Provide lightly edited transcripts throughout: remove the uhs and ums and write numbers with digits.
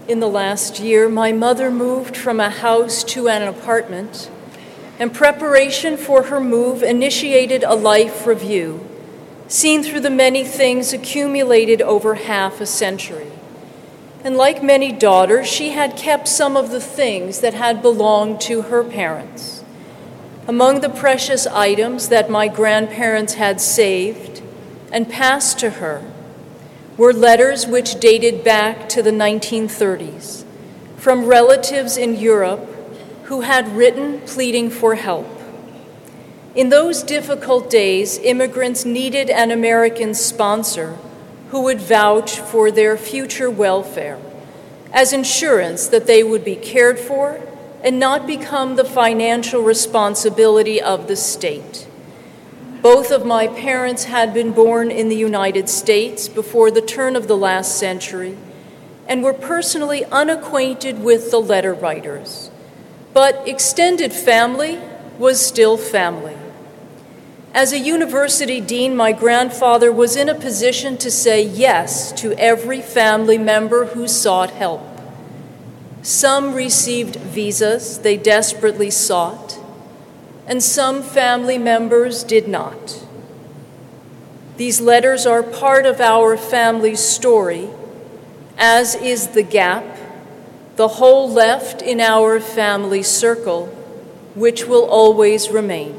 In the last year, my mother moved from a house to an apartment, and preparation for her move initiated a life review, seen through the many things accumulated over half a century. And like many daughters, she had kept some of the things that had belonged to her parents. Among the precious items that my grandparents had saved and passed to her were letters which dated back to the 1930s from relatives in Europe who had written pleading for help. In those difficult days, immigrants needed an American sponsor who would vouch for their future welfare as insurance that they would be cared for and not become the financial responsibility of the state. Both of my parents had been born in the United States before the turn of the last century and were personally unacquainted with the letter writers. But extended family was still family. As a university dean, my grandfather was in a position to say yes to every family member who sought help. Some received visas they desperately sought, and some family members did not. These letters are part of our family's story, as is the gap, the hole left in our family circle, which will always remain.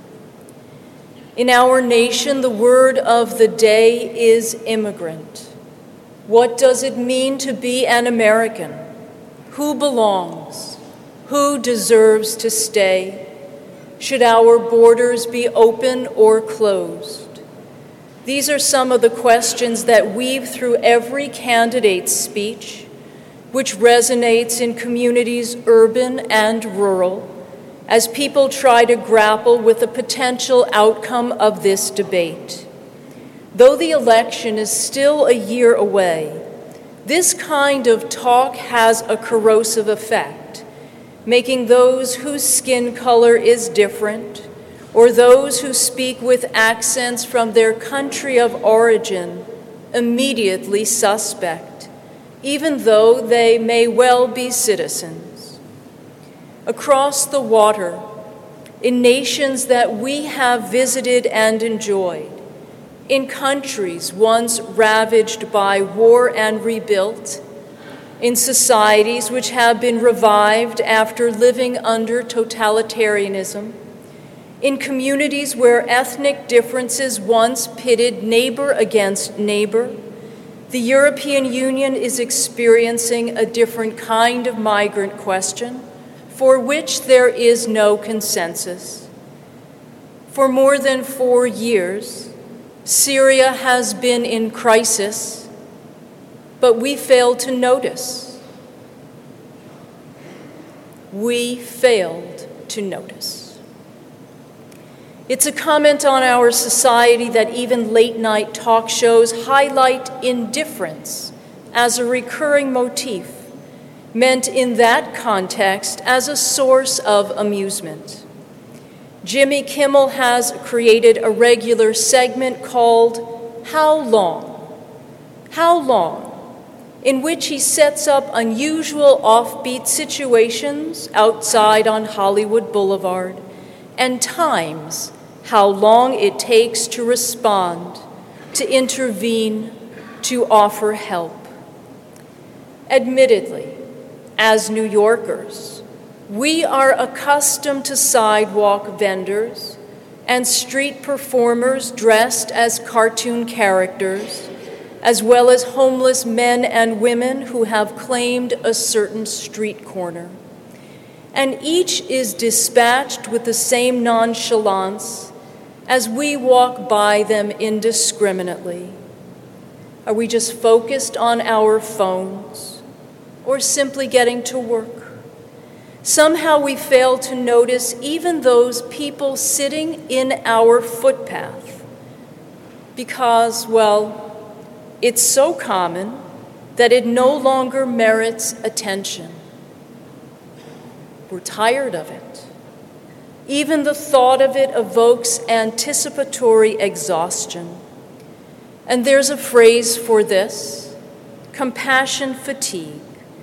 In our nation, the word of the day is immigrant. What does it mean to be an American? Who belongs? Who deserves to stay? Should our borders be open or closed? These are some of the questions that weave through every candidate's speech, which resonates in communities urban and rural, as people try to grapple with the potential outcome of this debate. Though the election is still a year away, this kind of talk has a corrosive effect, making those whose skin color is different, or those who speak with accents from their country of origin, immediately suspect, even though they may well be citizens. Across the water, in nations that we have visited and enjoyed, in countries once ravaged by war and rebuilt, in societies which have been revived after living under totalitarianism, in communities where ethnic differences once pitted neighbor against neighbor, the European Union is experiencing a different kind of migrant question for which there is no consensus. For more than 4 years, Syria has been in crisis, but we failed to notice. We failed to notice. It's a comment on our society that even late-night talk shows highlight indifference as a recurring motif, meant in that context as a source of amusement. Jimmy Kimmel has created a regular segment called How Long? How Long? In which he sets up unusual offbeat situations outside on Hollywood Boulevard and times how long it takes to respond, to intervene, to offer help. Admittedly, as New Yorkers, we are accustomed to sidewalk vendors and street performers dressed as cartoon characters, as well as homeless men and women who have claimed a certain street corner. And each is dispatched with the same nonchalance as we walk by them indiscriminately. Are we just focused on our phones or simply getting to work? Somehow we fail to notice even those people sitting in our footpath because, well, it's so common that it no longer merits attention. We're tired of it. Even the thought of it evokes anticipatory exhaustion. And there's a phrase for this: compassion fatigue.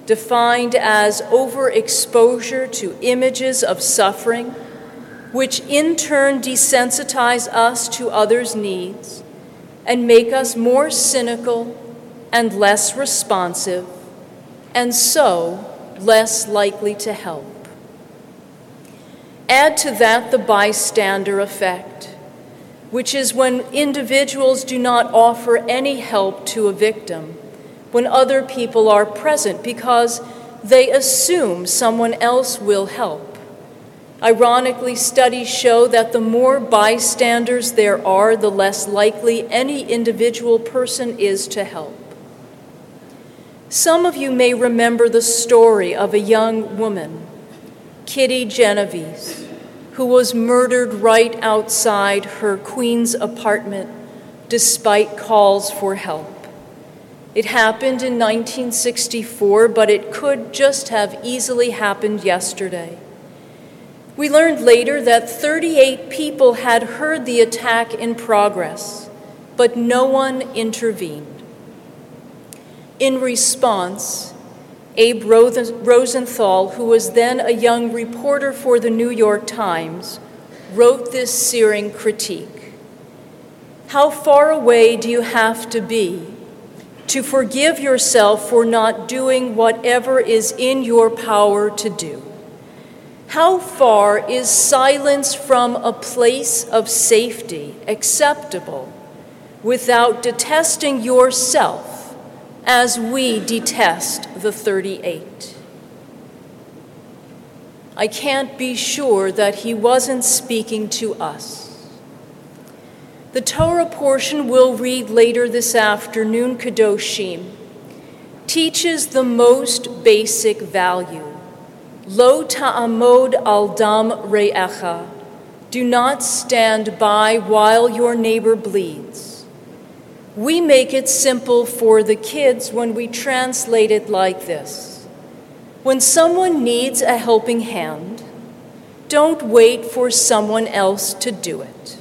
defined as overexposure to images of suffering, which in turn desensitize us to others' needs and make us more cynical and less responsive, and so less likely to help. Add to that the bystander effect, which is when individuals do not offer any help to a victim when other people are present because they assume someone else will help. Ironically, studies show that the more bystanders there are, the less likely any individual person is to help. Some of you may remember the story of a young woman, Kitty Genovese, who was murdered right outside her Queens apartment despite calls for help. It happened in 1964, but it could just have easily happened yesterday. We learned later that 38 people had heard the attack in progress, but no one intervened. In response, Abe Rosenthal, who was then a young reporter for the New York Times, wrote this searing critique. How far away do you have to be to forgive yourself for not doing whatever is in your power to do? How far is silence from a place of safety acceptable without detesting yourself as we detest the 38? I can't be sure that he wasn't speaking to us. The Torah portion we'll read later this afternoon, Kedoshim, teaches the most basic value. Lo ta'amod al dam re'echa. Do not stand by while your neighbor bleeds. We make it simple for the kids when we translate it like this. When someone needs a helping hand, don't wait for someone else to do it.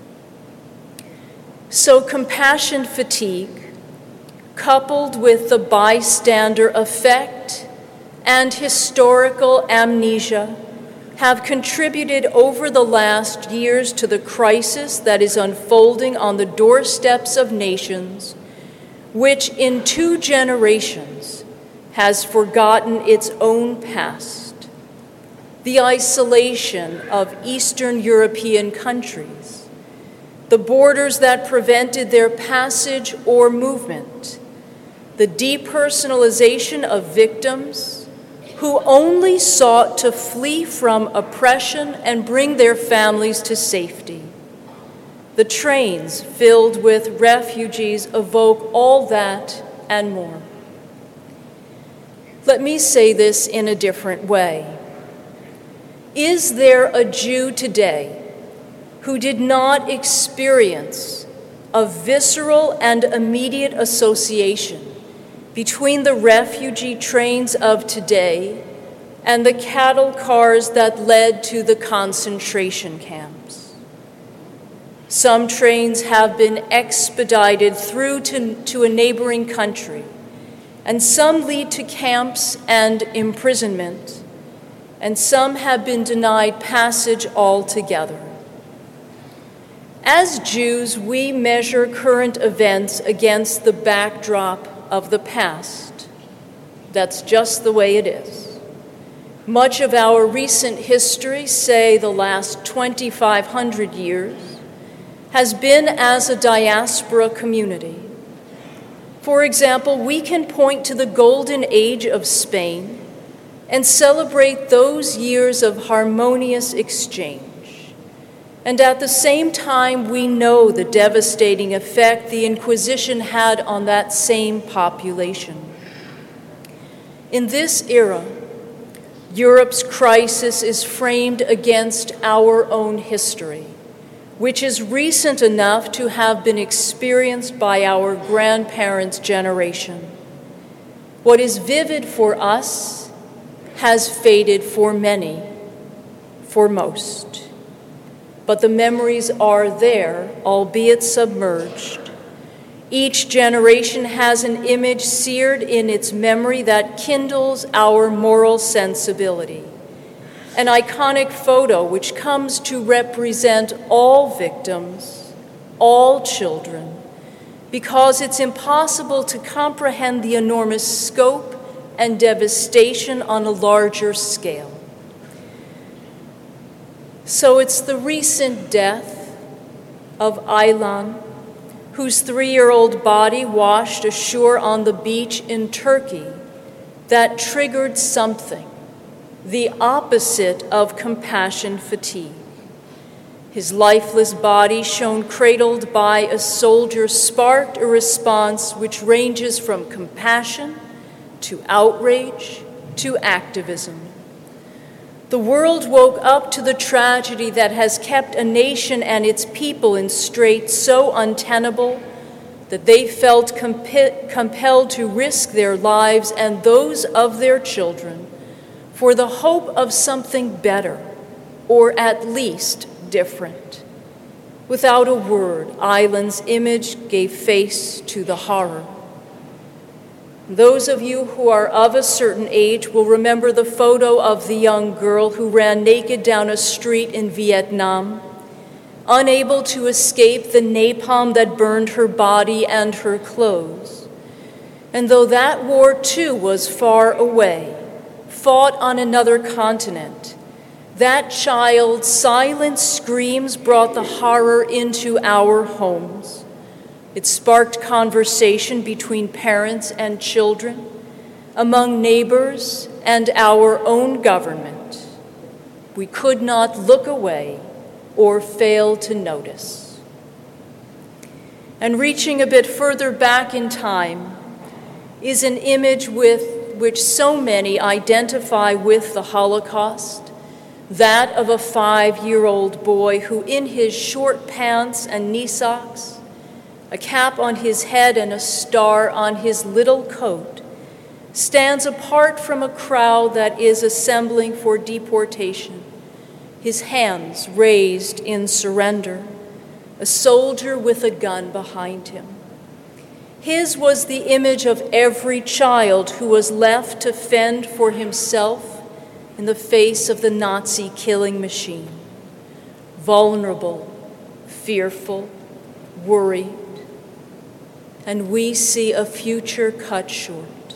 So compassion fatigue, coupled with the bystander effect and historical amnesia, have contributed over the last years to the crisis that is unfolding on the doorsteps of nations, which in 2 generations has forgotten its own past. The isolation of Eastern European countries, the borders that prevented their passage or movement, the depersonalization of victims who only sought to flee from oppression and bring their families to safety. The trains filled with refugees evoke all that and more. Let me say this in a different way. Is there a Jew today who did not experience a visceral and immediate association between the refugee trains of today and the cattle cars that led to the concentration camps? Some trains have been expedited through to a neighboring country, and some lead to camps and imprisonment, and some have been denied passage altogether. As Jews, we measure current events against the backdrop of the past. That's just the way it is. Much of our recent history, say the last 2,500 years, has been as a diaspora community. For example, we can point to the golden age of Spain and celebrate those years of harmonious exchange. And at the same time, we know the devastating effect the Inquisition had on that same population. In this era, Europe's crisis is framed against our own history, which is recent enough to have been experienced by our grandparents' generation. What is vivid for us has faded for many, for most. But the memories are there, albeit submerged, Each generation has an image seared in its memory that kindles our moral sensibility. An iconic photo which comes to represent all victims, all children, because it's impossible to comprehend the enormous scope and devastation on a larger scale. So it's the recent death of Aylan, whose 3-year-old body washed ashore on the beach in Turkey, that triggered something, the opposite of compassion fatigue. His lifeless body, shown cradled by a soldier, sparked a response which ranges from compassion to outrage to activism. The world woke up to the tragedy that has kept a nation and its people in straits so untenable that they felt compelled to risk their lives and those of their children for the hope of something better, or at least different. Without a word, Aylan's image gave face to the horror. Those of you who are of a certain age will remember the photo of the young girl who ran naked down a street in Vietnam, unable to escape the napalm that burned her body and her clothes. And though that war too was far away, fought on another continent, that child's silent screams brought the horror into our homes. It sparked conversation between parents and children, among neighbors and our own government. We could not look away or fail to notice. And reaching a bit further back in time is an image with which so many identify with the Holocaust, that of a 5-year-old boy who, in his short pants and knee socks, a cap on his head and a star on his little coat, stands apart from a crowd that is assembling for deportation, his hands raised in surrender, a soldier with a gun behind him. His was the image of every child who was left to fend for himself in the face of the Nazi killing machine. Vulnerable, fearful, worried, and we see a future cut short.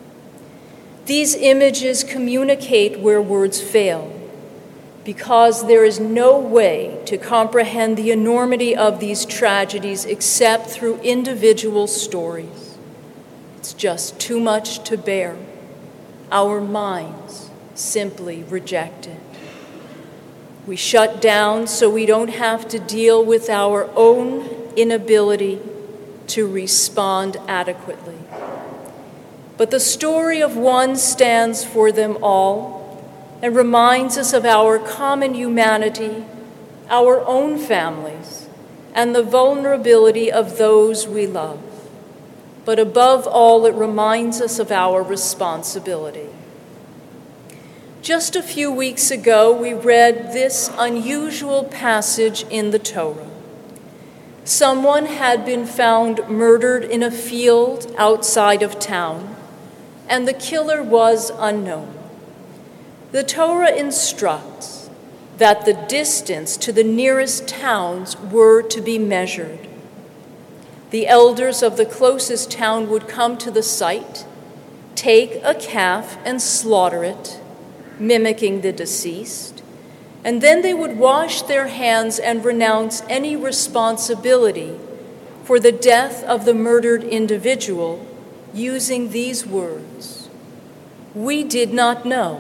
These images communicate where words fail, because there is no way to comprehend the enormity of these tragedies except through individual stories. It's just too much to bear. Our minds simply reject it. We shut down so we don't have to deal with our own inability to respond adequately. But the story of one stands for them all and reminds us of our common humanity, our own families, and the vulnerability of those we love. But above all, it reminds us of our responsibility. Just a few weeks ago, we read this unusual passage in the Torah. Someone had been found murdered in a field outside of town, and the killer was unknown. The Torah instructs that the distance to the nearest towns were to be measured. The elders of the closest town would come to the site, take a calf and slaughter it, mimicking the deceased, and then they would wash their hands and renounce any responsibility for the death of the murdered individual using these words: "We did not know."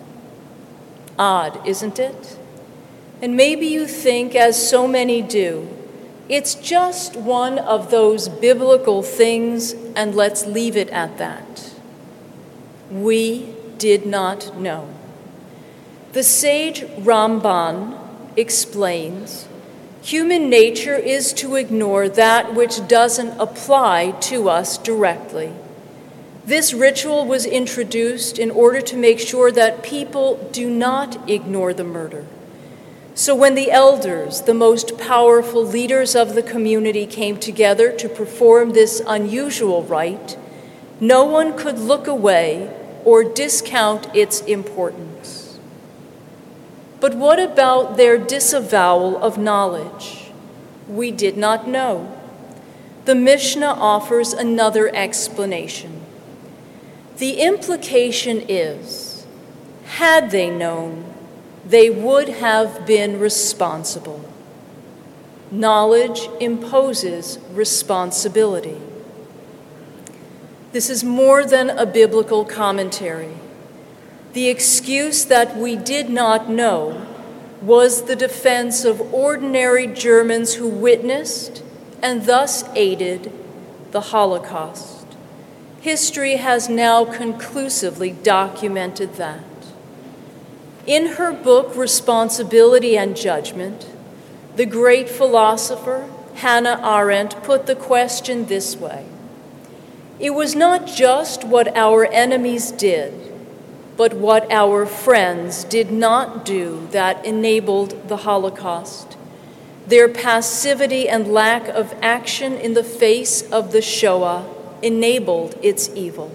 Odd, isn't it? And maybe you think, as so many do, it's just one of those biblical things, and let's leave it at that. We did not know. The sage Ramban explains, human nature is to ignore that which doesn't apply to us directly. This ritual was introduced in order to make sure that people do not ignore the murder, So when the elders, the most powerful leaders of the community, came together to perform this unusual rite, no one could look away or discount its importance. But what about their disavowal of knowledge? We did not know. The Mishnah offers another explanation. The implication is, had they known, they would have been responsible. Knowledge imposes responsibility. This is more than a biblical commentary. The excuse that we did not know was the defense of ordinary Germans who witnessed and thus aided the Holocaust. History has now conclusively documented that. In her book, Responsibility and Judgment, the great philosopher Hannah Arendt put the question this way: it was not just what our enemies did, but what our friends did not do that enabled the Holocaust. Their passivity and lack of action in the face of the Shoah enabled its evil.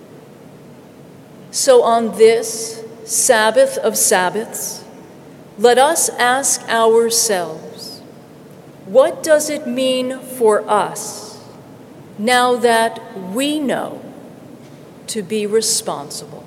So on this Sabbath of Sabbaths, let us ask ourselves, what does it mean for us, now that we know, to be responsible?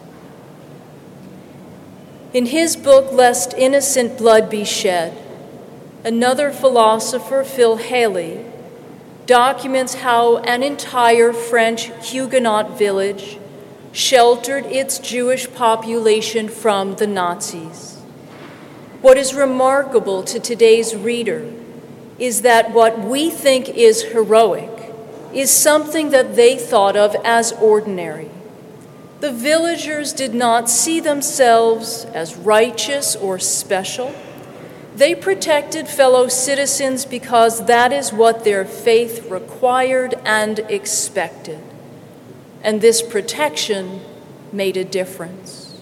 In his book, Lest Innocent Blood Be Shed, another philosopher, Phil Haley, documents how an entire French Huguenot village sheltered its Jewish population from the Nazis. What is remarkable to today's reader is that what we think is heroic is something that they thought of as ordinary. The villagers did not see themselves as righteous or special. They protected fellow citizens because that is what their faith required and expected. And this protection made a difference.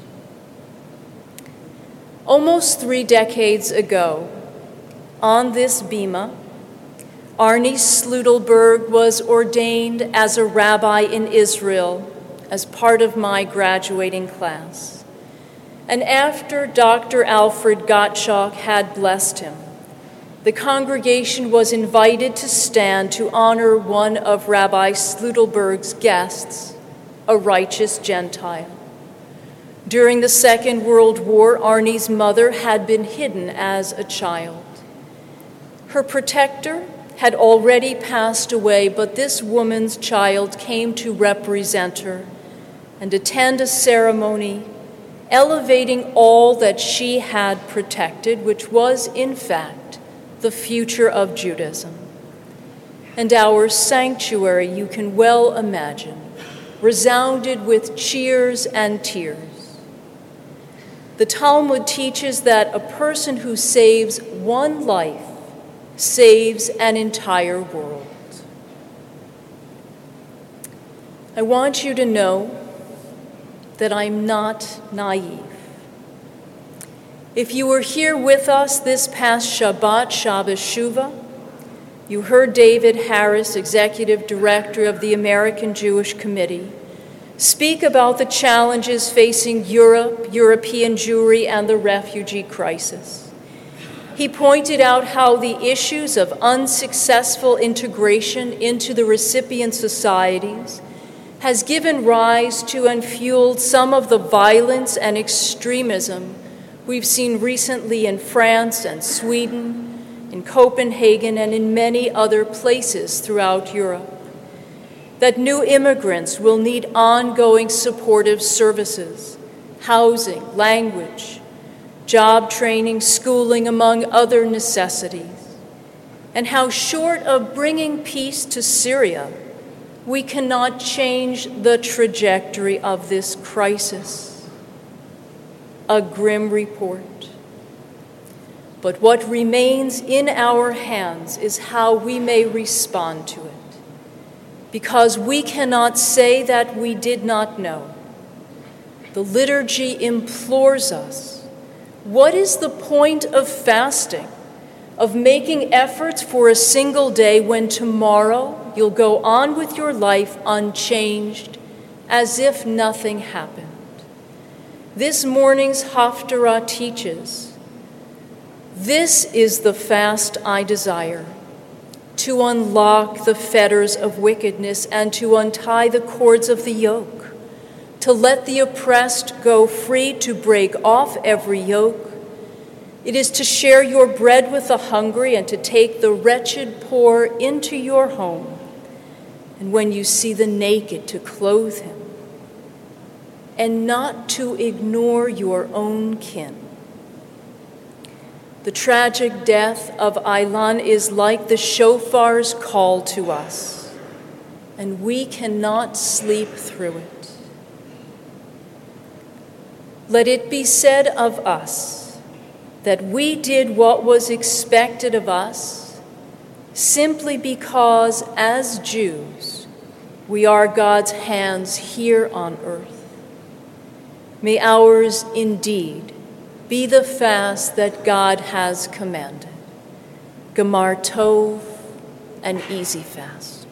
Almost 3 decades ago, on this bima, Arnie Slutelberg was ordained as a rabbi in Israel as part of my graduating class. And after Dr. Alfred Gottschalk had blessed him, the congregation was invited to stand to honor one of Rabbi Slutelberg's guests, a righteous Gentile. During the Second World War, Arnie's mother had been hidden as a child. Her protector had already passed away, but this woman's child came to represent her and attend a ceremony elevating all that she had protected, which was, in fact, the future of Judaism. And our sanctuary, you can well imagine, resounded with cheers and tears. The Talmud teaches that a person who saves one life saves an entire world. I want you to know that I'm not naive. If you were here with us this past Shabbat, Shabbos Shuvah, you heard David Harris, Executive Director of the American Jewish Committee, speak about the challenges facing Europe, European Jewry, and the refugee crisis. He pointed out how the issues of unsuccessful integration into the recipient societies has given rise to and fueled some of the violence and extremism we've seen recently in France and Sweden, in Copenhagen, and in many other places throughout Europe. That new immigrants will need ongoing supportive services, housing, language, job training, schooling, among other necessities. And how short of bringing peace to Syria, we cannot change the trajectory of this crisis. A grim report. But what remains in our hands is how we may respond to it. Because we cannot say that we did not know. The liturgy implores us, What is the point of fasting, of making efforts for a single day when tomorrow you'll go on with your life unchanged, as if nothing happened? This morning's Haftarah teaches, this is the fast I desire, to unlock the fetters of wickedness and to untie the cords of the yoke, to let the oppressed go free, to break off every yoke. It is to share your bread with the hungry and to take the wretched poor into your home, and when you see the naked, to clothe him, and not to ignore your own kin. The tragic death of Aylan is like the shofar's call to us, and we cannot sleep through it. Let it be said of us that we did what was expected of us simply because, as Jews, we are God's hands here on earth. May ours indeed be the fast that God has commanded. Gemar Tov, an easy fast.